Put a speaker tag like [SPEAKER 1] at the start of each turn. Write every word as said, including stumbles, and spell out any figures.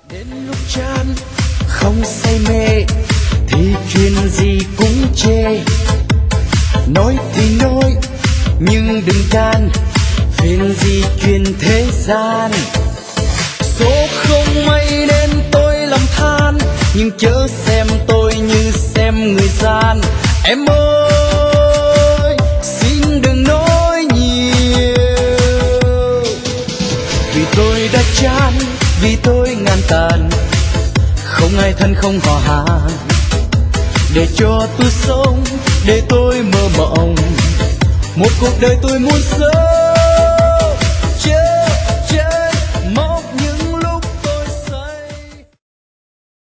[SPEAKER 1] Đến lúc chán không say mê thì chuyện gì cũng chê, nói thì nói nhưng đừng can phiền gì chuyện thế gian. Số không may nên tôi lầm than, nhưng chớ xem tôi như xem người gian. Em ơi xin đừng nói nhiều, vì tôi đã chán, vì tôi ngàn tàn, không ai thân không họ hàng. Để cho tôi sống, để tôi mơ mộng một cuộc đời tôi muốn sống. Chớ chớ